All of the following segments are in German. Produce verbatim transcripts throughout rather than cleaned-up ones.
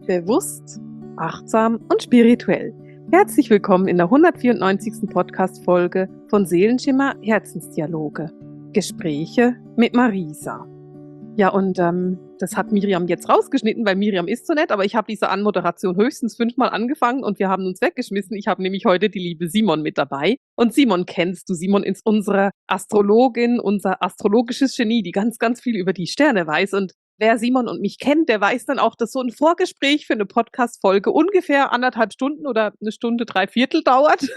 Bewusst, achtsam und spirituell. Herzlich willkommen in der hundertvierundneunzigsten Podcast-Folge von Seelenschimmer Herzensdialoge. Gespräche mit Marisa. Ja, und ähm, das hat Miriam jetzt rausgeschnitten, weil Miriam ist so nett, aber ich habe diese Anmoderation höchstens fünfmal angefangen und wir haben uns weggeschmissen. Ich habe nämlich heute die liebe Simon mit dabei. Und Simon kennst du. Simon ist unsere Astrologin, unser astrologisches Genie, die ganz, ganz viel über die Sterne weiß. Und wer Simon und mich kennt, der weiß dann auch, dass so ein Vorgespräch für eine Podcast-Folge ungefähr anderthalb Stunden oder eine Stunde, drei Viertel dauert.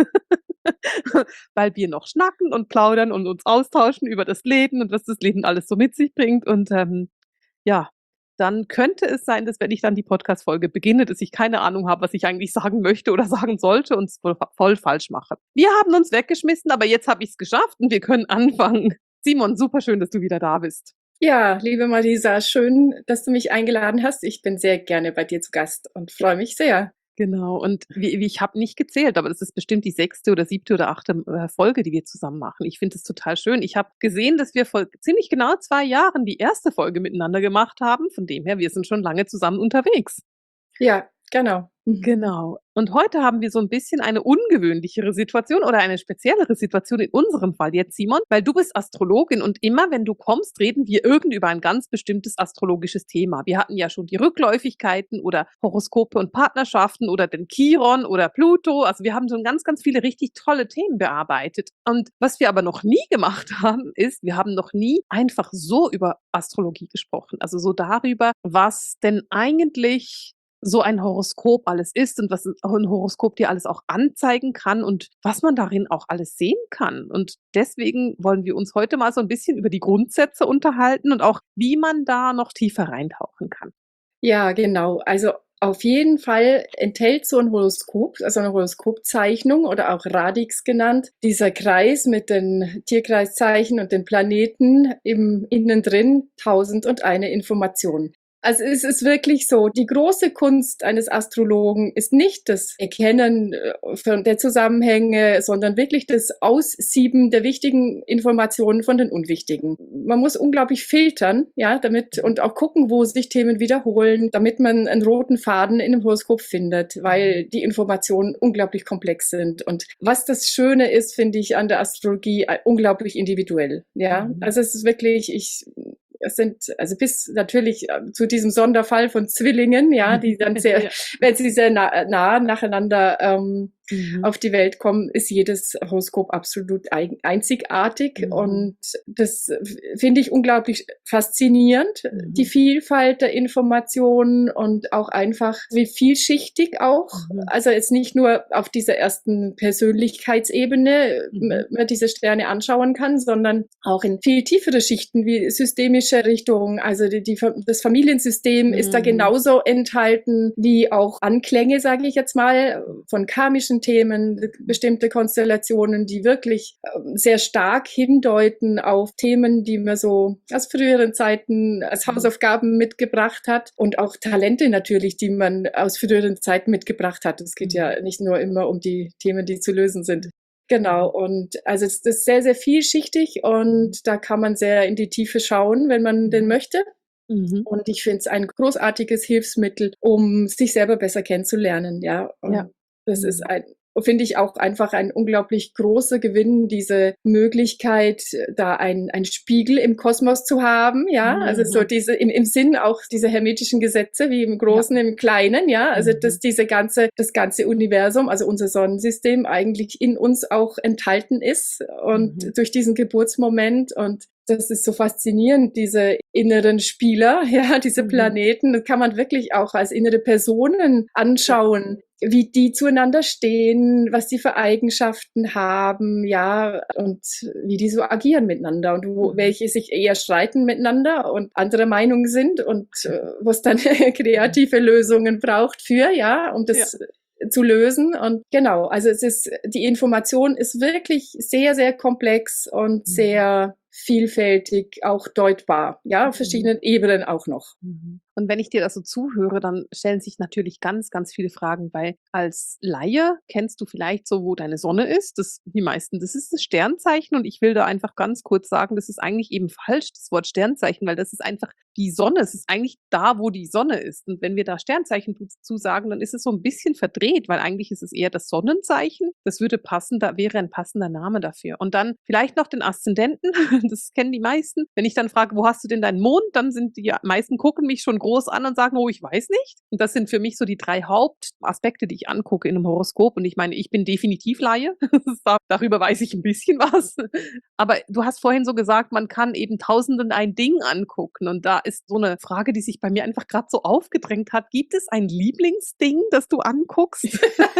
Weil wir noch schnacken und plaudern und uns austauschen über das Leben und was das Leben alles so mit sich bringt. Und ähm, ja, dann könnte es sein, dass wenn ich dann die Podcast-Folge beginne, dass ich keine Ahnung habe, was ich eigentlich sagen möchte oder sagen sollte und es voll, voll falsch mache. Wir haben uns weggeschmissen, aber jetzt habe ich es geschafft und wir können anfangen. Simon, super schön, dass du wieder da bist. Ja, liebe Marisa, schön, dass du mich eingeladen hast. Ich bin sehr gerne bei dir zu Gast und freue mich sehr. Genau, und wie, wie, ich habe nicht gezählt, aber das ist bestimmt die sechste oder siebte oder achte äh, Folge, die wir zusammen machen. Ich finde es total schön. Ich habe gesehen, dass wir vor ziemlich genau zwei Jahren die erste Folge miteinander gemacht haben. Von dem her, wir sind schon lange zusammen unterwegs. Ja, genau. Genau. Und heute haben wir so ein bisschen eine ungewöhnlichere Situation oder eine speziellere Situation in unserem Fall jetzt, Simon, weil du bist Astrologin und immer, wenn du kommst, reden wir irgend über ein ganz bestimmtes astrologisches Thema. Wir hatten ja schon die Rückläufigkeiten oder Horoskope und Partnerschaften oder den Chiron oder Pluto. Also wir haben schon ganz, ganz viele richtig tolle Themen bearbeitet. Und was wir aber noch nie gemacht haben, ist, wir haben noch nie einfach so über Astrologie gesprochen. Also so darüber, was denn eigentlich so ein Horoskop alles ist und was ein Horoskop dir alles auch anzeigen kann und was man darin auch alles sehen kann. Und deswegen wollen wir uns heute mal so ein bisschen über die Grundsätze unterhalten und auch, wie man da noch tiefer reintauchen kann. Ja, genau. Also auf jeden Fall enthält so ein Horoskop, also eine Horoskopzeichnung oder auch Radix genannt, dieser Kreis mit den Tierkreiszeichen und den Planeten im Innen drin, tausend und eine Informationen. Also es ist wirklich so, die große Kunst eines Astrologen ist nicht das Erkennen von der Zusammenhänge, sondern wirklich das Aussieben der wichtigen Informationen von den unwichtigen. Man muss unglaublich filtern, ja, damit und auch gucken, wo sich Themen wiederholen, damit man einen roten Faden in einem Horoskop findet, weil die Informationen unglaublich komplex sind. Und was das Schöne ist, finde ich an der Astrologie, unglaublich individuell, ja. Also es ist wirklich, ich Es sind, also bis natürlich zu diesem Sonderfall von Zwillingen, ja, die dann sehr, ja. wenn sie sehr nah, nah nacheinander ähm, mhm. auf die Welt kommen, ist jedes Horoskop absolut ein, einzigartig. Mhm. Und das finde ich unglaublich faszinierend, mhm. die Vielfalt der Informationen und auch einfach, wie vielschichtig auch. Mhm. Also jetzt nicht nur auf dieser ersten Persönlichkeitsebene mhm. man diese Sterne anschauen kann, sondern auch in viel tiefere Schichten wie systemische Richtung, also die, die, das Familiensystem mhm. ist da genauso enthalten wie auch Anklänge, sage ich jetzt mal, von karmischen Themen, bestimmte Konstellationen, die wirklich sehr stark hindeuten auf Themen, die man so aus früheren Zeiten als Hausaufgaben mitgebracht hat und auch Talente natürlich, die man aus früheren Zeiten mitgebracht hat. Es geht ja nicht nur immer um die Themen, die zu lösen sind. Genau, und also es ist sehr, sehr vielschichtig und da kann man sehr in die Tiefe schauen, wenn man denn möchte. Mhm. Und ich finde es ein großartiges Hilfsmittel, um sich selber besser kennenzulernen. Ja, und ja. das mhm. ist ein finde ich auch einfach ein unglaublich großer Gewinn, diese Möglichkeit, da ein, ein Spiegel im Kosmos zu haben, ja, mhm. also so diese, im, im Sinn auch diese hermetischen Gesetze, wie im Großen, ja. im Kleinen, ja, also mhm. dass diese ganze, das ganze Universum, also unser Sonnensystem eigentlich in uns auch enthalten ist und mhm. durch diesen Geburtsmoment und das ist so faszinierend, diese inneren Spieler, ja, diese Planeten, das kann man wirklich auch als innere Personen anschauen, wie die zueinander stehen, was die für Eigenschaften haben, ja, und wie die so agieren miteinander und wo, welche sich eher streiten miteinander und andere Meinung sind und äh, wo es dann kreative Lösungen braucht für, ja, um das ja. zu lösen. Und genau, also es ist, die Information ist wirklich sehr, sehr komplex und mhm. sehr vielfältig auch deutbar, ja, auf verschiedenen Ebenen auch noch. Und Und wenn ich dir das so zuhöre, dann stellen sich natürlich ganz, ganz viele Fragen, weil als Laie kennst du vielleicht so, wo deine Sonne ist. Das, die meisten, das ist das Sternzeichen und ich will da einfach ganz kurz sagen, das ist eigentlich eben falsch, das Wort Sternzeichen, weil das ist einfach die Sonne. Es ist eigentlich da, wo die Sonne ist. Und wenn wir da Sternzeichen zu sagen, dann ist es so ein bisschen verdreht, weil eigentlich ist es eher das Sonnenzeichen. Das würde passen, da wäre ein passender Name dafür. Und dann vielleicht noch den Aszendenten, das kennen die meisten. Wenn ich dann frage, wo hast du denn deinen Mond, dann sind die meisten gucken mich schon groß an und sagen, oh, ich weiß nicht. Und das sind für mich so die drei Hauptaspekte, die ich angucke in einem Horoskop. Und ich meine, ich bin definitiv Laie. Darüber weiß ich ein bisschen was. Aber du hast vorhin so gesagt, man kann eben tausend und ein Ding angucken. Und da ist so eine Frage, die sich bei mir einfach gerade so aufgedrängt hat. Gibt es ein Lieblingsding, das du anguckst?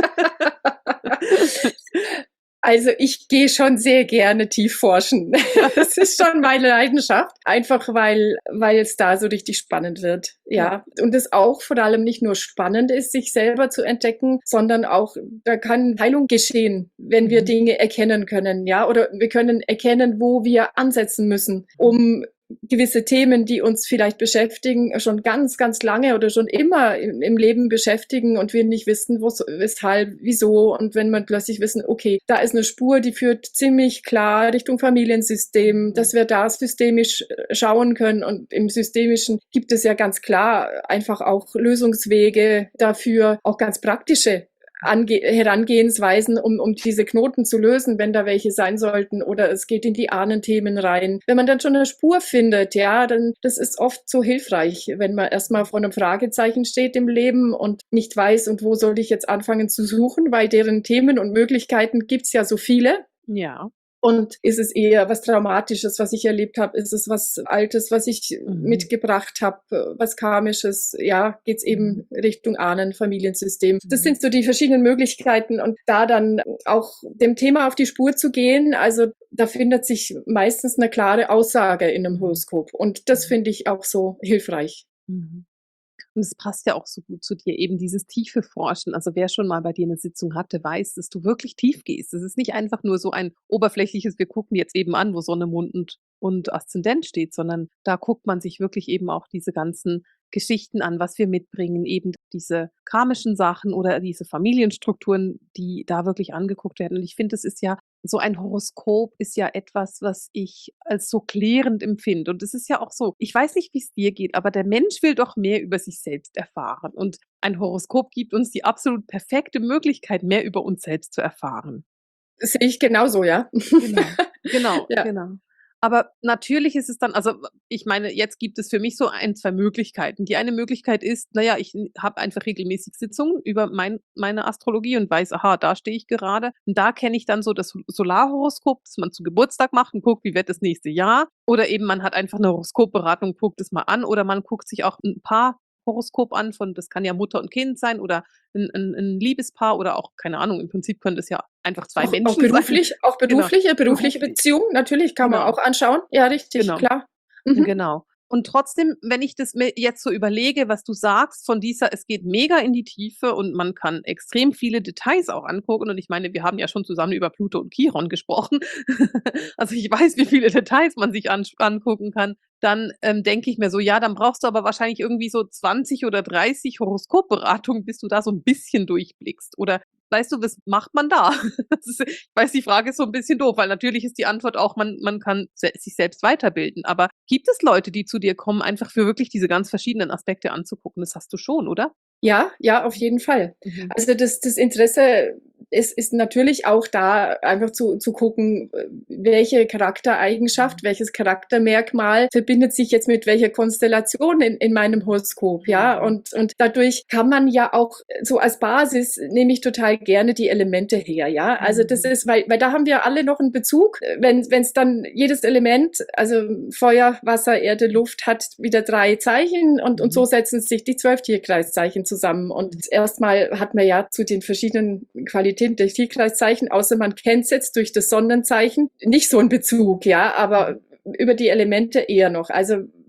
Also ich gehe schon sehr gerne tief forschen. Das ist schon meine Leidenschaft. Einfach weil, weil es da so richtig spannend wird. Ja. Und es auch vor allem nicht nur spannend ist, sich selber zu entdecken, sondern auch, da kann Heilung geschehen, wenn wir Dinge erkennen können. Ja. Oder wir können erkennen, wo wir ansetzen müssen, um gewisse Themen, die uns vielleicht beschäftigen, schon ganz, ganz lange oder schon immer im, im Leben beschäftigen und wir nicht wissen, wo, weshalb, wieso. Und wenn man plötzlich wissen, okay, da ist eine Spur, die führt ziemlich klar Richtung Familiensystem, dass wir da systemisch schauen können. Und im Systemischen gibt es ja ganz klar einfach auch Lösungswege dafür, auch ganz praktische Ange- Herangehensweisen, um, um diese Knoten zu lösen, wenn da welche sein sollten, oder es geht in die Ahnenthemen rein. Wenn man dann schon eine Spur findet, ja, dann, das ist oft so hilfreich, wenn man erstmal vor einem Fragezeichen steht im Leben und nicht weiß, und wo soll ich jetzt anfangen zu suchen, weil deren Themen und Möglichkeiten gibt's ja so viele. Ja. Und ist es eher was Traumatisches, was ich erlebt habe? Ist es was Altes, was ich mhm. mitgebracht habe? Was Karmisches? Ja, geht's eben Richtung Ahnen, Familiensystem. Mhm. Das sind so die verschiedenen Möglichkeiten. Und da dann auch dem Thema auf die Spur zu gehen, also da findet sich meistens eine klare Aussage in einem Horoskop. Und das finde ich auch so hilfreich. Mhm. Und es passt ja auch so gut zu dir, eben dieses tiefe Forschen. Also wer schon mal bei dir eine Sitzung hatte, weiß, dass du wirklich tief gehst. Es ist nicht einfach nur so ein oberflächliches, wir gucken jetzt eben an, wo Sonne, Mond und, und Aszendent steht, sondern da guckt man sich wirklich eben auch diese ganzen Geschichten an, was wir mitbringen, eben diese karmischen Sachen oder diese Familienstrukturen, die da wirklich angeguckt werden. Und ich finde, es ist ja so ein Horoskop ist ja etwas, was ich als so klärend empfinde. Und es ist ja auch so, ich weiß nicht, wie es dir geht, aber der Mensch will doch mehr über sich selbst erfahren. Und ein Horoskop gibt uns die absolut perfekte Möglichkeit, mehr über uns selbst zu erfahren. Das sehe ich genauso, ja. Genau, genau, ja. genau. Aber natürlich ist es dann, also ich meine, jetzt gibt es für mich so ein, zwei Möglichkeiten. Die eine Möglichkeit ist, naja, ich habe einfach regelmäßig Sitzungen über mein, meine Astrologie und weiß, aha, da stehe ich gerade. Und da kenne ich dann so das Solarhoroskop, das man zu Geburtstag macht und guckt, wie wird das nächste Jahr. Oder eben man hat einfach eine Horoskopberatung, guckt es mal an. Oder man guckt sich auch ein paar Horoskop an, von, das kann ja Mutter und Kind sein oder ein, ein, ein Liebespaar oder auch, keine Ahnung, im Prinzip können das ja einfach zwei auch, Menschen auch beruflich, sein. Auch berufliche, genau. berufliche Beziehung, natürlich kann genau. man auch anschauen. Ja, richtig, genau. klar. Mhm. Genau. Und trotzdem, wenn ich das mir jetzt so überlege, was du sagst von dieser, es geht mega in die Tiefe und man kann extrem viele Details auch angucken. Und ich meine, wir haben ja schon zusammen über Pluto und Chiron gesprochen. Also ich weiß, wie viele Details man sich an, angucken kann. Dann ähm, denke ich mir so, ja, dann brauchst du aber wahrscheinlich irgendwie so zwanzig oder dreißig Horoskopberatungen, bis du da so ein bisschen durchblickst. Oder weißt du, was macht man da? Ist, ich weiß, die Frage ist so ein bisschen doof, weil natürlich ist die Antwort auch, man, man kann se- sich selbst weiterbilden. Aber gibt es Leute, die zu dir kommen, einfach für wirklich diese ganz verschiedenen Aspekte anzugucken? Das hast du schon, oder? Ja, ja, auf jeden Fall. Mhm. Also das, das Interesse ist, ist natürlich auch da, einfach zu, zu gucken, welche Charaktereigenschaft, welches Charaktermerkmal verbindet sich jetzt mit welcher Konstellation in, in meinem Horoskop, ja. Und, und dadurch kann man ja auch so als Basis, nehme ich total gerne die Elemente her, ja. Also das ist, weil, weil da haben wir alle noch einen Bezug. Wenn, wenn es dann jedes Element, also Feuer, Wasser, Erde, Luft, hat wieder drei Zeichen und, und so setzen sich die zwölf Tierkreiszeichen zusammen. Und erstmal hat man ja zu den verschiedenen Qualitäten der Tierkreiszeichen, außer man kennt es jetzt durch das Sonnenzeichen, nicht so einen Bezug, ja, aber über die Elemente eher noch. Also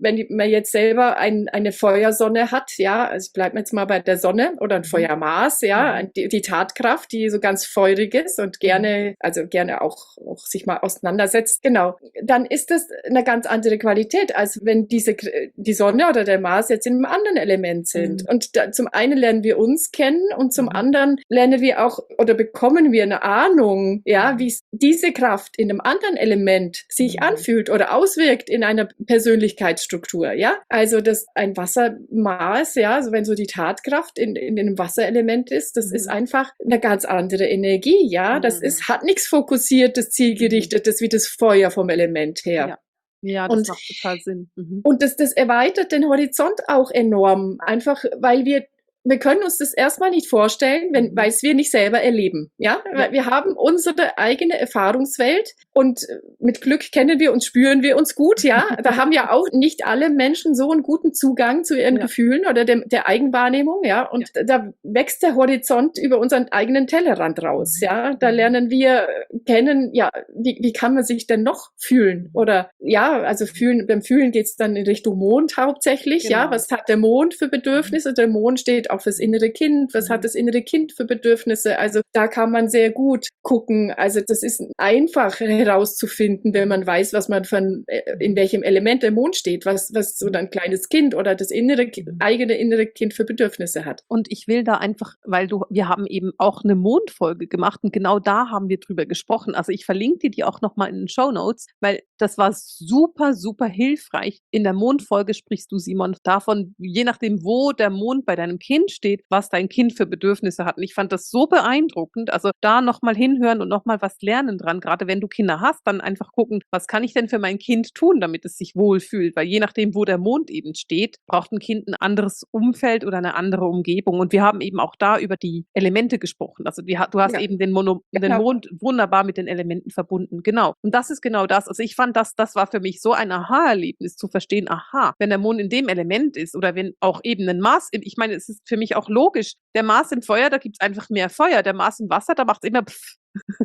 wenn man jetzt selber ein, eine Feuersonne hat, ja, also ich bleibe jetzt mal bei der Sonne oder ein Feuermars, ja, die, die Tatkraft, die so ganz feurig ist und gerne, also gerne auch, auch sich mal auseinandersetzt, genau, dann ist das eine ganz andere Qualität, als wenn diese, die Sonne oder der Mars jetzt in einem anderen Element sind. Mhm. Und da, zum einen lernen wir uns kennen und zum mhm. anderen lernen wir auch oder bekommen wir eine Ahnung, ja, wie diese Kraft in einem anderen Element sich mhm. anfühlt oder auswirkt in einer Persönlichkeitsstruktur, ja. Also das ein Wassermaß, ja, also wenn so die Tatkraft in, in einem Wasserelement ist, das mhm. ist einfach eine ganz andere Energie, ja. Das mhm. ist, hat nichts Fokussiertes, Zielgerichtetes wie das Feuer vom Element her. Ja. Ja, das und, macht total Sinn. Mhm. Und das, das erweitert den Horizont auch enorm, einfach weil wir wir können uns das erstmal nicht vorstellen, wenn, weil es wir nicht selber erleben. Ja? ja, wir haben unsere eigene Erfahrungswelt und mit Glück kennen wir uns, spüren wir uns gut. Ja, da haben ja auch nicht alle Menschen so einen guten Zugang zu ihren ja. Gefühlen oder dem, der Eigenwahrnehmung. Ja, und ja. da wächst der Horizont über unseren eigenen Tellerrand raus. Ja, da lernen wir kennen. Ja, wie, wie kann man sich denn noch fühlen? Oder ja, also fühlen. Beim Fühlen geht's dann in Richtung Mond hauptsächlich. Genau. Ja, was hat der Mond für Bedürfnisse? Der Mond steht auch fürs innere Kind. Was hat das innere Kind für Bedürfnisse? Also da kann man sehr gut gucken. Also das ist einfach herauszufinden, wenn man weiß, was man von, in welchem Element der Mond steht, was, was so ein kleines Kind oder das innere, eigene innere Kind für Bedürfnisse hat. Und ich will da einfach, weil du, wir haben eben auch eine Mondfolge gemacht und genau da haben wir drüber gesprochen. Also ich verlinke dir die auch nochmal in den Shownotes, weil das war super, super hilfreich. In der Mondfolge sprichst du, Simon, davon, je nachdem, wo der Mond bei deinem Kind steht, was dein Kind für Bedürfnisse hat. Und ich fand das so beeindruckend. Also da nochmal hinhören und nochmal was lernen dran. Gerade wenn du Kinder hast, dann einfach gucken, was kann ich denn für mein Kind tun, damit es sich wohlfühlt. Weil je nachdem, wo der Mond eben steht, braucht ein Kind ein anderes Umfeld oder eine andere Umgebung. Und wir haben eben auch da über die Elemente gesprochen. Also die, du hast ja. eben den, Mono, den genau. Mond wunderbar mit den Elementen verbunden. Genau. Und das ist genau das. Also ich fand, das, das war für mich so ein Aha-Erlebnis zu verstehen, aha, wenn der Mond in dem Element ist oder wenn auch eben ein Mars, ich meine, es ist für mich auch logisch, der Mars im Feuer, da gibt es einfach mehr Feuer, der Mars im Wasser, da macht es immer pff.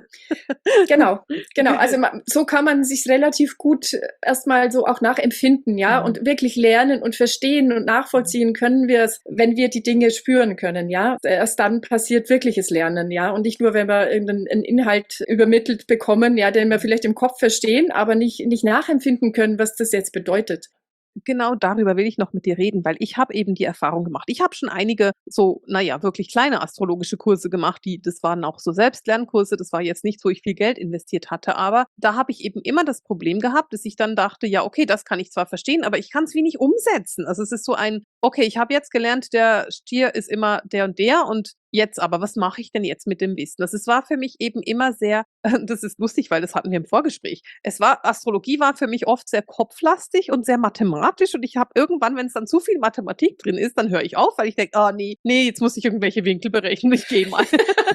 Genau, genau. Also so kann man sich relativ gut erstmal so auch nachempfinden, ja, mhm. und wirklich lernen und verstehen und nachvollziehen können wir es, wenn wir die Dinge spüren können, ja. Erst dann passiert wirkliches Lernen, ja, und nicht nur, wenn wir irgendeinen Inhalt übermittelt bekommen, ja, den wir vielleicht im Kopf verstehen, aber nicht, nicht nachempfinden können, was das jetzt bedeutet. Genau darüber will ich noch mit dir reden, weil ich habe eben die Erfahrung gemacht. Ich habe schon einige so, naja, wirklich kleine astrologische Kurse gemacht, die, das waren auch so Selbstlernkurse, das war jetzt nichts, wo ich viel Geld investiert hatte, aber da habe ich eben immer das Problem gehabt, dass ich dann dachte, ja, okay, das kann ich zwar verstehen, aber ich kann es wie nicht umsetzen. Also es ist so ein, okay, ich habe jetzt gelernt, der Stier ist immer der und der und jetzt aber, was mache ich denn jetzt mit dem Wissen? Das ist, war für mich eben immer sehr, das ist lustig, weil das hatten wir im Vorgespräch. Es war, Astrologie war für mich oft sehr kopflastig und sehr mathematisch und ich habe irgendwann, wenn es dann zu viel Mathematik drin ist, dann höre ich auf, weil ich denke, ah, nee, nee, jetzt muss ich irgendwelche Winkel berechnen, ich gehe mal.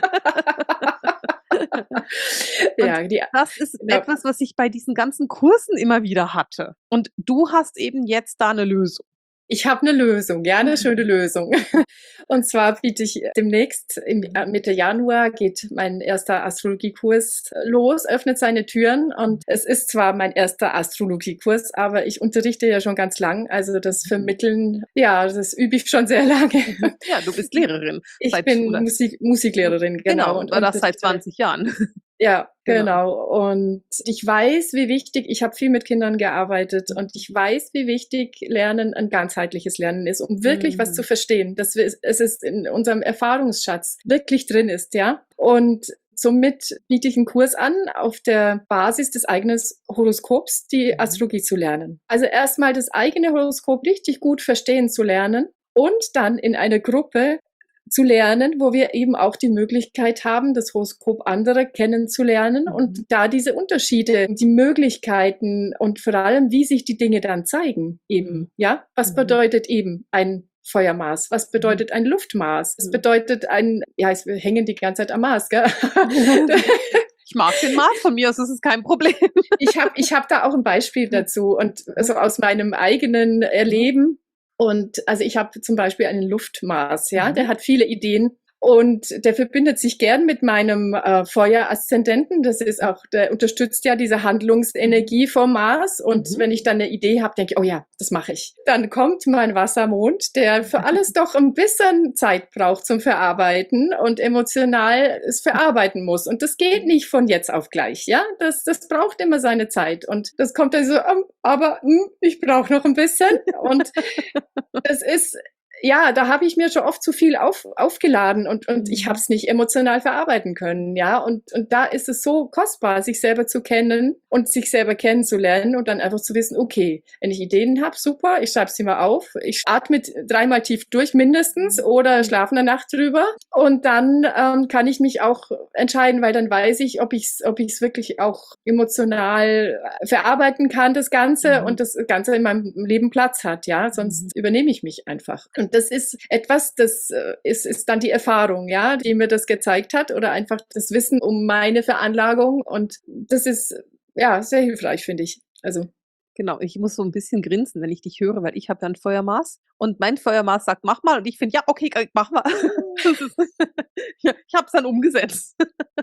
Ja, die, das ist ja. etwas, was ich bei diesen ganzen Kursen immer wieder hatte. Und du hast eben jetzt da eine Lösung. Ich habe eine Lösung, ja, eine schöne Lösung. Und zwar biete ich demnächst, im Mitte Januar geht mein erster Astrologiekurs los, öffnet seine Türen. Und es ist zwar mein erster Astrologiekurs, aber ich unterrichte ja schon ganz lang. Also das Vermitteln, ja, das übe ich schon sehr lange. Ja, du bist Lehrerin. Ich seit, bin Musik, Musiklehrerin, genau. Genau, und das seit zwanzig Jahren. Ja, genau. genau. Und ich weiß, wie wichtig, ich habe viel mit Kindern gearbeitet und ich weiß, wie wichtig Lernen ein ganzheitliches Lernen ist, um wirklich mhm. was zu verstehen, dass wir, es ist in unserem Erfahrungsschatz wirklich drin ist, ja. Und somit biete ich einen Kurs an, auf der Basis des eigenen Horoskops die Astrologie zu lernen. Also erstmal das eigene Horoskop richtig gut verstehen zu lernen und dann in einer Gruppe zu lernen, wo wir eben auch die Möglichkeit haben, das Horoskop anderer kennenzulernen mhm. und da diese Unterschiede, die Möglichkeiten und vor allem, wie sich die Dinge dann zeigen eben, ja? Was mhm. bedeutet eben ein Feuermaß? Was bedeutet ein Luftmaß? Es mhm. bedeutet ein, ja, wir hängen die ganze Zeit am Mars, gell? Ich mag den Mars von mir, also das ist kein Problem. Ich habe ich hab da auch ein Beispiel dazu und also aus meinem eigenen Erleben. Und also ich habe zum Beispiel einen Luftmaß, ja, mhm. der hat viele Ideen Und der verbindet sich gern mit meinem äh, Feuer-Aszendenten. Das ist auch, der unterstützt ja diese Handlungsenergie vom Mars. Und mhm. wenn ich dann eine Idee habe, denke ich, oh ja, das mache ich. Dann kommt mein Wassermond, der für alles doch ein bisschen Zeit braucht zum Verarbeiten und emotional es verarbeiten muss. Und das geht nicht von jetzt auf gleich, ja. Das, das braucht immer seine Zeit. Und das kommt dann so, aber hm, ich brauche noch ein bisschen. Und das ist... Ja, da habe ich mir schon oft zu viel auf, aufgeladen und, und ich habe es nicht emotional verarbeiten können, ja. Und, und da ist es so kostbar, sich selber zu kennen und sich selber kennenzulernen und dann einfach zu wissen, okay, wenn ich Ideen habe, super, ich schreibe sie mal auf, ich atme dreimal tief durch mindestens oder schlafe eine Nacht drüber und dann ähm, kann ich mich auch entscheiden, weil dann weiß ich, ob ich es ob ich's wirklich auch emotional verarbeiten kann, das Ganze mhm. und das Ganze in meinem Leben Platz hat, ja. Sonst mhm. übernehme ich mich einfach. Und das ist etwas, das ist, ist dann die Erfahrung, ja, die mir das gezeigt hat oder einfach das Wissen um meine Veranlagung. Und das ist, ja, sehr hilfreich, finde ich. Also. Genau, ich muss so ein bisschen grinsen, wenn ich dich höre, weil ich habe ja ein Feuermaß und mein Feuermaß sagt, mach mal und ich finde, ja, okay, mach mal. Ja, ich habe es dann umgesetzt,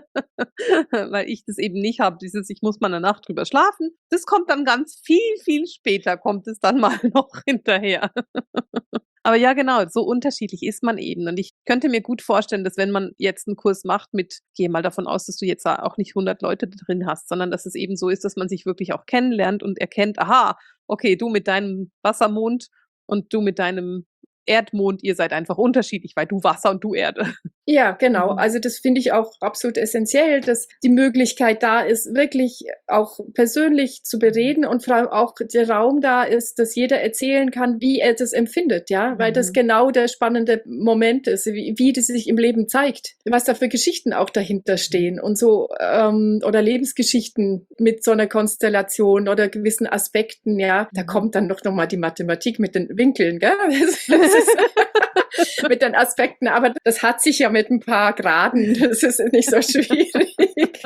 weil ich das eben nicht habe, dieses, ich muss mal eine Nacht drüber schlafen. Das kommt dann ganz viel, viel später, kommt es dann mal noch hinterher. Aber ja, genau, so unterschiedlich ist man eben. Und ich könnte mir gut vorstellen, dass wenn man jetzt einen Kurs macht mit, gehe mal davon aus, dass du jetzt auch nicht hundert Leute drin hast, sondern dass es eben so ist, dass man sich wirklich auch kennenlernt und erkennt, aha, okay, du mit deinem Wassermond und du mit deinem Erdmond, ihr seid einfach unterschiedlich, weil du Wasser und du Erde. Ja, genau. Also das finde ich auch absolut essentiell, dass die Möglichkeit da ist, wirklich auch persönlich zu bereden und vor allem auch der Raum da ist, dass jeder erzählen kann, wie er das empfindet, ja, weil das genau der spannende Moment ist, wie, wie das sich im Leben zeigt, was da für Geschichten auch dahinter stehen und so ähm, oder Lebensgeschichten mit so einer Konstellation oder gewissen Aspekten, ja. Da kommt dann noch, noch mal die Mathematik mit den Winkeln, gell? Das, das ist mit den Aspekten, aber das hat sich ja mit ein paar Graden, das ist nicht so schwierig.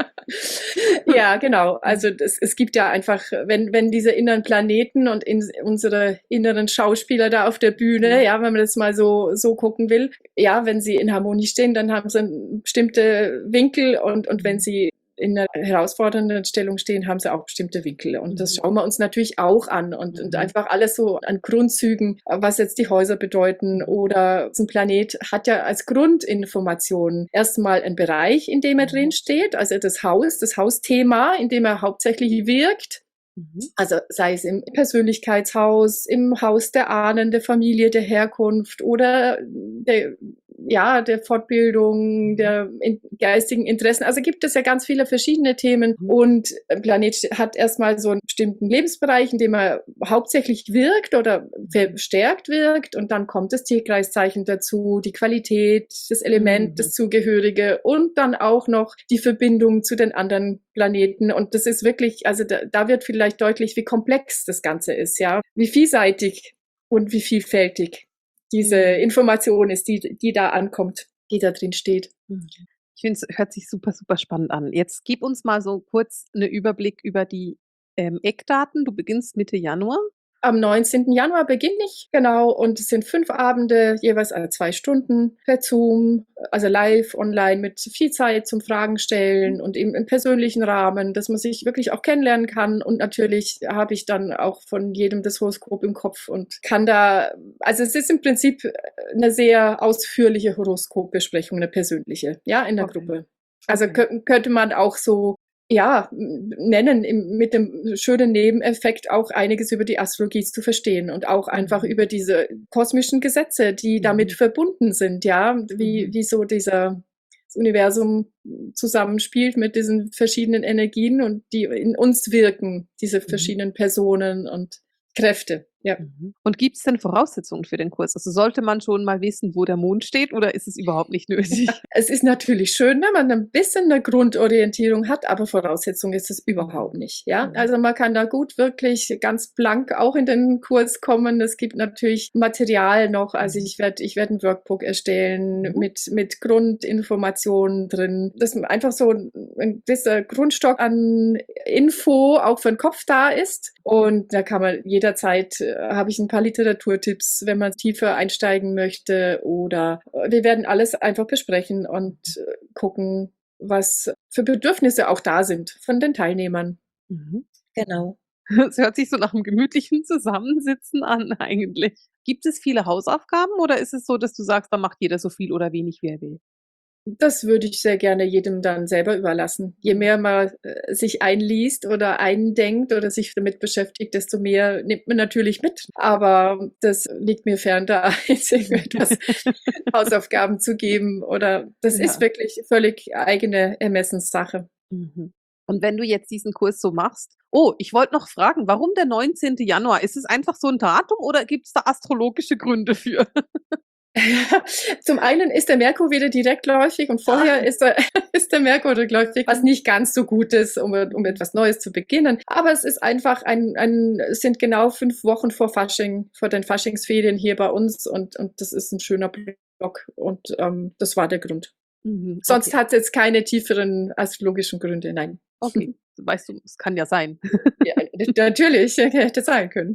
Ja, genau, also das, es gibt ja einfach, wenn, wenn diese inneren Planeten und in, unsere inneren Schauspieler da auf der Bühne, ja, wenn man das mal so, so gucken will, ja, wenn sie in Harmonie stehen, dann haben sie bestimmte Winkel und, und wenn sie in einer herausfordernden Stellung stehen, haben sie auch bestimmte Winkel. Und das schauen wir uns natürlich auch an. Und, und einfach alles so an Grundzügen, was jetzt die Häuser bedeuten. Oder ein Planet hat ja als Grundinformation erstmal einen Bereich, in dem er drin steht. Also das Haus, das Hausthema, in dem er hauptsächlich wirkt. Also sei es im Persönlichkeitshaus, im Haus der Ahnen, der Familie, der Herkunft oder der, ja, der Fortbildung, der in, geistigen Interessen. Also gibt es ja ganz viele verschiedene Themen und ein Planet hat erstmal so einen bestimmten Lebensbereich, in dem er hauptsächlich wirkt oder verstärkt wirkt und dann kommt das Tierkreiszeichen dazu, die Qualität, das Element, mhm. das Zugehörige und dann auch noch die Verbindung zu den anderen Planeten und das ist wirklich, also da, da wird vielleicht deutlich, wie komplex das Ganze ist, ja, wie vielseitig und wie vielfältig diese Information ist, die, die da ankommt, die da drin steht. Ich finde, es hört sich super, super spannend an. Jetzt gib uns mal so kurz einen Überblick über die ähm, Eckdaten. Du beginnst Mitte Januar. Am neunzehnten Januar beginne ich, genau, und es sind fünf Abende, jeweils alle zwei Stunden per Zoom, also live, online mit viel Zeit zum Fragen stellen und eben im persönlichen Rahmen, dass man sich wirklich auch kennenlernen kann und natürlich habe ich dann auch von jedem das Horoskop im Kopf und kann da, also es ist im Prinzip eine sehr ausführliche Horoskopbesprechung, eine persönliche, ja, in der okay. Gruppe. Also okay. könnte man auch so ja, nennen, im, mit dem schönen Nebeneffekt auch einiges über die Astrologie zu verstehen und auch einfach über diese kosmischen Gesetze, die damit verbunden sind, ja, wie, wie so dieser das Universum zusammenspielt mit diesen verschiedenen Energien und die in uns wirken, diese verschiedenen Personen und Kräfte. Ja. Und gibt es denn Voraussetzungen für den Kurs? Also sollte man schon mal wissen, wo der Mond steht oder ist es überhaupt nicht nötig? Ja, es ist natürlich schön, wenn man ein bisschen eine Grundorientierung hat, aber Voraussetzung ist es überhaupt nicht. Ja, also man kann da gut wirklich ganz blank auch in den Kurs kommen. Es gibt natürlich Material noch. Also ich werde ich werde ein Workbook erstellen mit mit Grundinformationen drin. Dass einfach so ein gewisser Grundstock an Info auch für den Kopf da ist und da kann man jederzeit äh, habe ich ein paar Literaturtipps, wenn man tiefer einsteigen möchte, oder wir werden alles einfach besprechen und äh, gucken, was für Bedürfnisse auch da sind von den Teilnehmern. Mhm. Genau. Es hört sich so nach einem gemütlichen Zusammensitzen an eigentlich. Gibt es viele Hausaufgaben oder ist es so, dass du sagst, da macht jeder so viel oder wenig, wie er will? Das würde ich sehr gerne jedem dann selber überlassen. Je mehr man äh, sich einliest oder eindenkt oder sich damit beschäftigt, desto mehr nimmt man natürlich mit. Aber das liegt mir fern, da jetzt irgendetwas Hausaufgaben zu geben, oder das Ja. ist wirklich völlig eigene Ermessenssache. Mhm. Und wenn du jetzt diesen Kurs so machst, oh, ich wollte noch fragen, warum der neunzehnte Januar? Ist es einfach so ein Datum oder gibt es da astrologische Gründe für? Zum einen ist der Merkur wieder direktläufig und vorher ist der, ist der Merkur rückläufig, was nicht ganz so gut ist, um, um etwas Neues zu beginnen. Aber es ist einfach ein, ein, es sind genau fünf Wochen vor Fasching, vor den Faschingsferien hier bei uns, und, und das ist ein schöner Block, und ähm, das war der Grund. Mhm, okay. Sonst hat es jetzt keine tieferen astrologischen Gründe, nein. Okay, weißt du, es kann ja sein. Ja, natürlich, hätte sein können.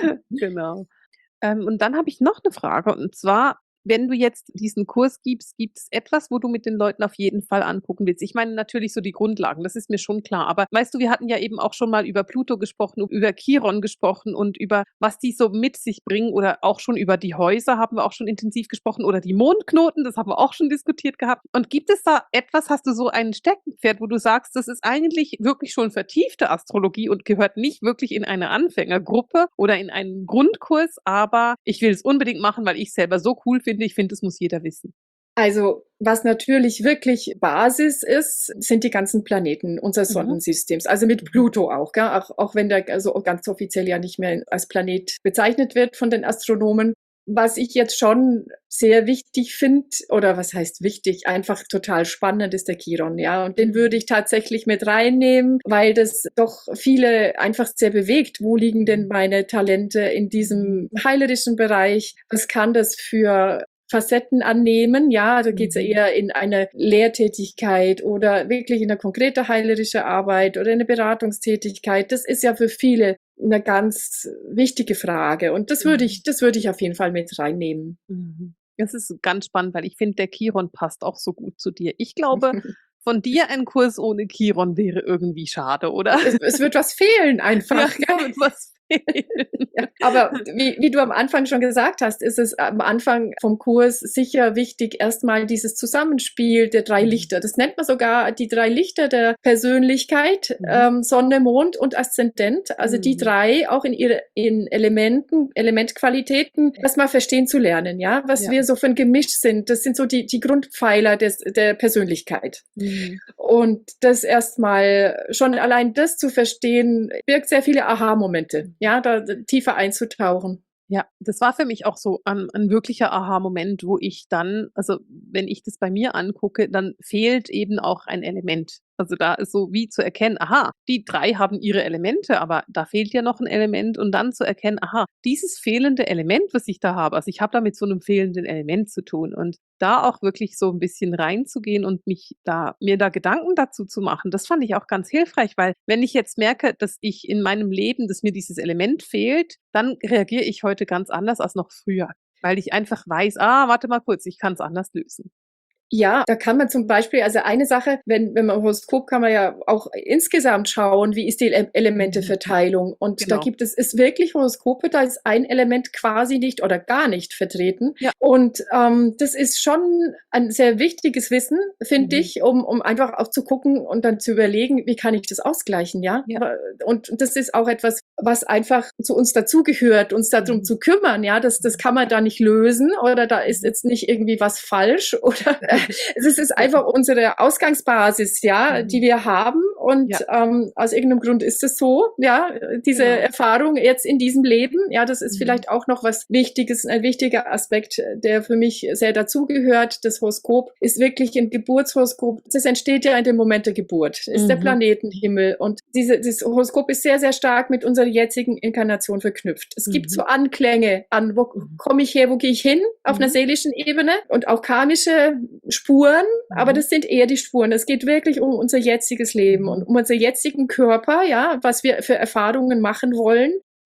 Genau. Ähm, und dann habe ich noch eine Frage, und zwar, wenn du jetzt diesen Kurs gibst, gibt es etwas, wo du mit den Leuten auf jeden Fall angucken willst? Ich meine natürlich so die Grundlagen, das ist mir schon klar. Aber weißt du, wir hatten ja eben auch schon mal über Pluto gesprochen, über Chiron gesprochen und über was die so mit sich bringen, oder auch schon über die Häuser haben wir auch schon intensiv gesprochen, oder die Mondknoten, das haben wir auch schon diskutiert gehabt. Und gibt es da etwas, hast du so ein Steckenpferd, wo du sagst, das ist eigentlich wirklich schon vertiefte Astrologie und gehört nicht wirklich in eine Anfängergruppe oder in einen Grundkurs, aber ich will es unbedingt machen, weil ich es selber so cool finde. Ich finde, das muss jeder wissen. Also, was natürlich wirklich Basis ist, sind die ganzen Planeten unseres Mhm. Sonnensystems. Also mit Pluto auch, gell? Auch, auch wenn der also ganz offiziell ja nicht mehr als Planet bezeichnet wird von den Astronomen. Was ich jetzt schon sehr wichtig finde, oder was heißt wichtig, einfach total spannend, ist der Chiron, ja. Und den würde ich tatsächlich mit reinnehmen, weil das doch viele einfach sehr bewegt. Wo liegen denn meine Talente in diesem heilerischen Bereich? Was kann das für Facetten annehmen? Ja, da geht es Mhm. eher in eine Lehrtätigkeit oder wirklich in eine konkrete heilerische Arbeit oder in eine Beratungstätigkeit. Das ist ja für viele eine ganz wichtige Frage. Und das würde ich, das würde ich auf jeden Fall mit reinnehmen. Mhm. Das ist ganz spannend, weil ich finde, der Chiron passt auch so gut zu dir. Ich glaube, von dir ein Kurs ohne Chiron wäre irgendwie schade, oder? Es, es wird was fehlen einfach. Ja, da wird was fehlen. Ja, aber wie, wie du am Anfang schon gesagt hast, ist es am Anfang vom Kurs sicher wichtig, erstmal dieses Zusammenspiel der drei Lichter. Das nennt man sogar die drei Lichter der Persönlichkeit, Mhm. ähm, Sonne, Mond und Aszendent. Also die Mhm. drei auch in ihre in Elementen, Elementqualitäten, erstmal verstehen zu lernen, ja, was Ja. wir so für ein Gemisch sind. Das sind so die, die Grundpfeiler des, der Persönlichkeit. Mhm. Und das erstmal, schon allein das zu verstehen, birgt sehr viele Aha-Momente, ja, da tiefer einzutauchen. Ja, das war für mich auch so ein, ein wirklicher Aha-Moment, wo ich dann, also wenn ich das bei mir angucke, dann fehlt eben auch ein Element. Also da ist so wie zu erkennen, aha, die drei haben ihre Elemente, aber da fehlt ja noch ein Element, und dann zu erkennen, aha, dieses fehlende Element, was ich da habe, also ich habe da mit so einem fehlenden Element zu tun, und da auch wirklich so ein bisschen reinzugehen und mich da, mir da Gedanken dazu zu machen, das fand ich auch ganz hilfreich, weil wenn ich jetzt merke, dass ich in meinem Leben, dass mir dieses Element fehlt, dann reagiere ich heute ganz anders als noch früher, weil ich einfach weiß, ah, warte mal kurz, ich kann es anders lösen. Ja, da kann man zum Beispiel, also eine Sache, wenn, wenn man Horoskop, kann man ja auch insgesamt schauen, wie ist die Ele- Elementeverteilung. Und Genau. da gibt es, ist wirklich Horoskope, da ist ein Element quasi nicht oder gar nicht vertreten. Ja. Und ähm, das ist schon ein sehr wichtiges Wissen, finde Mhm. ich, um, um einfach auch zu gucken und dann zu überlegen, wie kann ich das ausgleichen, ja? Ja. Und das ist auch etwas, was einfach zu uns dazugehört, uns darum Mhm. zu kümmern, ja, das, das kann man da nicht lösen, oder da ist jetzt nicht irgendwie was falsch, oder es ist, ist einfach unsere Ausgangsbasis, ja, Mhm. die wir haben, und Ja. ähm, aus irgendeinem Grund ist es so, ja, diese Genau. Erfahrung jetzt in diesem Leben, ja, das ist Mhm. vielleicht auch noch was Wichtiges, ein wichtiger Aspekt, der für mich sehr dazugehört. Das Horoskop ist wirklich ein Geburtshoroskop. Das entsteht ja in dem Moment der Geburt, ist der Mhm. Planetenhimmel, und diese, dieses Horoskop ist sehr, sehr stark mit unserer jetzigen Inkarnation verknüpft. Es gibt Mhm. so Anklänge an, wo Mhm. komme ich her, wo gehe ich hin, auf einer Mhm. seelischen Ebene, und auch karmische Spuren, aber Mhm. das sind eher die Spuren. Es geht wirklich um unser jetziges Leben Mhm. und um unseren jetzigen Körper, ja, was wir für Erfahrungen machen wollen.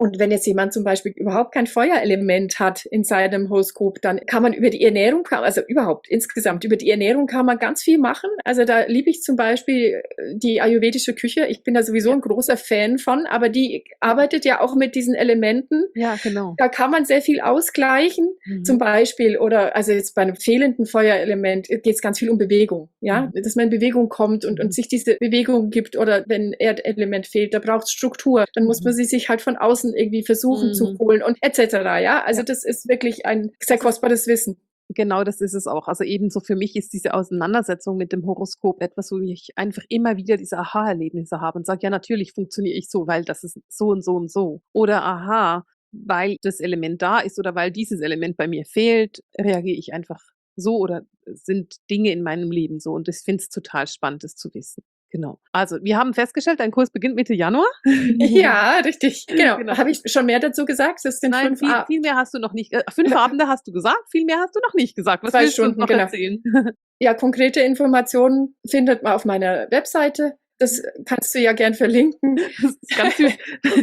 Und wenn jetzt jemand zum Beispiel überhaupt kein Feuerelement hat in seinem Horoskop, dann kann man über die Ernährung, also überhaupt insgesamt, über die Ernährung kann man ganz viel machen. Also da liebe ich zum Beispiel die ayurvedische Küche. Ich bin da sowieso ein großer Fan von, aber die arbeitet ja auch mit diesen Elementen. Ja, genau. Da kann man sehr viel ausgleichen, mhm. zum Beispiel, oder also jetzt bei einem fehlenden Feuerelement geht es ganz viel um Bewegung, ja, mhm. dass man in Bewegung kommt und, und sich diese Bewegung gibt, oder wenn Erdelement fehlt, da braucht es Struktur, dann mhm. muss man sie sich halt von außen irgendwie versuchen mhm. zu holen und et cetera. Ja, also ja. das ist wirklich ein sehr kostbares Wissen. Genau, das ist es auch. Also ebenso für mich ist diese Auseinandersetzung mit dem Horoskop etwas, wo ich einfach immer wieder diese Aha-Erlebnisse habe und sage, ja, natürlich funktioniere ich so, weil das ist so und so und so. Oder aha, weil das Element da ist oder weil dieses Element bei mir fehlt, reagiere ich einfach so oder sind Dinge in meinem Leben so. Und ich finde es total spannend, das zu wissen. Genau. Also wir haben festgestellt, dein Kurs beginnt Mitte Januar. Ja, richtig. Genau. genau. Habe ich schon mehr dazu gesagt? Das sind Nein, fünf viel, viel mehr hast du noch nicht. Äh, fünf Abende hast du gesagt, viel mehr hast du noch nicht gesagt. Was Zwei willst Stunden, du noch genau. erzählen? Ja, konkrete Informationen findet man auf meiner Webseite. Das kannst du ja gern verlinken. Das ist ganz süß.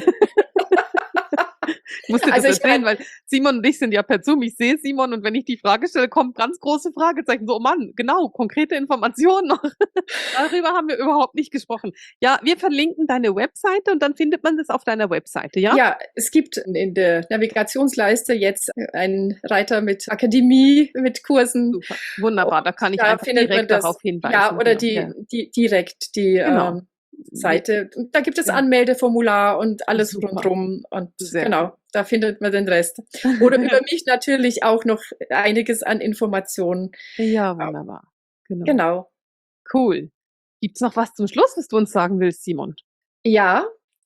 Ich musste das also erzählen, weil Simon und ich sind ja per Zoom. Ich sehe Simon und wenn ich die Frage stelle, kommen ganz große Fragezeichen. So, oh Mann, genau, konkrete Informationen noch. Darüber haben wir überhaupt nicht gesprochen. Ja, wir verlinken deine Webseite und dann findet man das auf deiner Webseite, ja? Ja, es gibt in der Navigationsleiste jetzt einen Reiter mit Akademie, mit Kursen. Super. Wunderbar, da kann ich da einfach direkt das, darauf hinweisen. Ja, oder die, ja. die direkt die genau. ähm, Seite. Da gibt es ja. Anmeldeformular und alles Super. Rundherum und Sehr genau, gut. Da findet man den Rest. Oder über mich natürlich auch noch einiges an Informationen. Ja, wunderbar. Genau. genau. Cool. Gibt's noch was zum Schluss, was du uns sagen willst, Simon? Ja.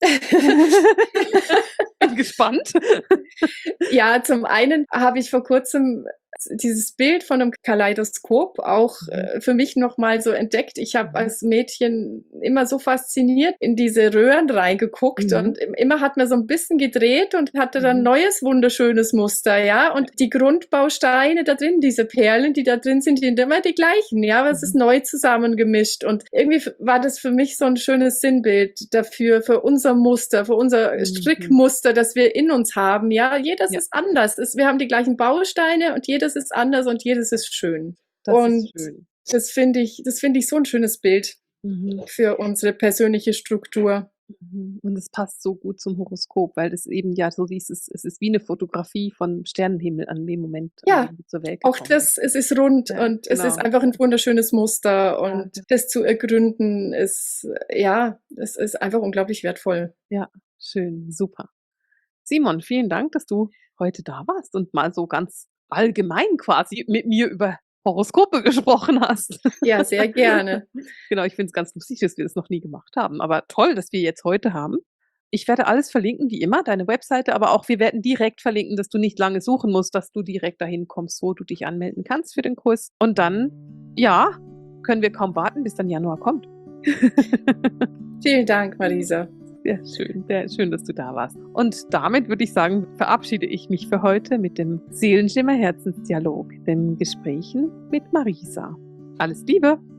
Bin gespannt. Ja, zum einen habe ich vor kurzem dieses Bild von einem Kaleidoskop auch äh, für mich nochmal so entdeckt. Ich habe als Mädchen immer so fasziniert in diese Röhren reingeguckt mhm. und immer hat man so ein bisschen gedreht und hatte dann ein neues wunderschönes Muster, ja. Und die Grundbausteine da drin, diese Perlen, die da drin sind, die sind immer die gleichen, ja, aber mhm. es ist neu zusammengemischt. Und irgendwie war das für mich so ein schönes Sinnbild dafür, für unser Muster, für unser mhm. Strickmuster, das wir in uns haben, ja. Jedes ja. ist anders. Es, wir haben die gleichen Bausteine und jedes ist anders und jedes ist schön. Das und ist schön. das finde ich, das finde ich so ein schönes Bild mhm. für unsere persönliche Struktur. Mhm. Und es passt so gut zum Horoskop, weil das eben ja so dieses, es ist wie eine Fotografie von Sternenhimmel an dem Moment, ja, an dem du zur Welt auch das, es ist rund ja, und genau. es ist einfach ein wunderschönes Muster und ja. das zu ergründen ist, ja, es ist einfach unglaublich wertvoll. Ja, schön, super. Simon, vielen Dank, dass du heute da warst und mal so ganz allgemein quasi mit mir über Horoskope gesprochen hast. Ja, sehr gerne. Genau, ich finde es ganz lustig, dass wir das noch nie gemacht haben, aber toll, dass wir jetzt heute haben. Ich werde alles verlinken, wie immer, deine Webseite, aber auch wir werden direkt verlinken, dass du nicht lange suchen musst, dass du direkt dahin kommst, wo du dich anmelden kannst für den Kurs. Und dann, ja, können wir kaum warten, bis dann Januar kommt. Vielen Dank, Marisa. Sehr schön, sehr schön, dass du da warst. Und damit würde ich sagen, verabschiede ich mich für heute mit dem Seelenschimmer Herzensdialog, den Gesprächen mit Marisa. Alles Liebe!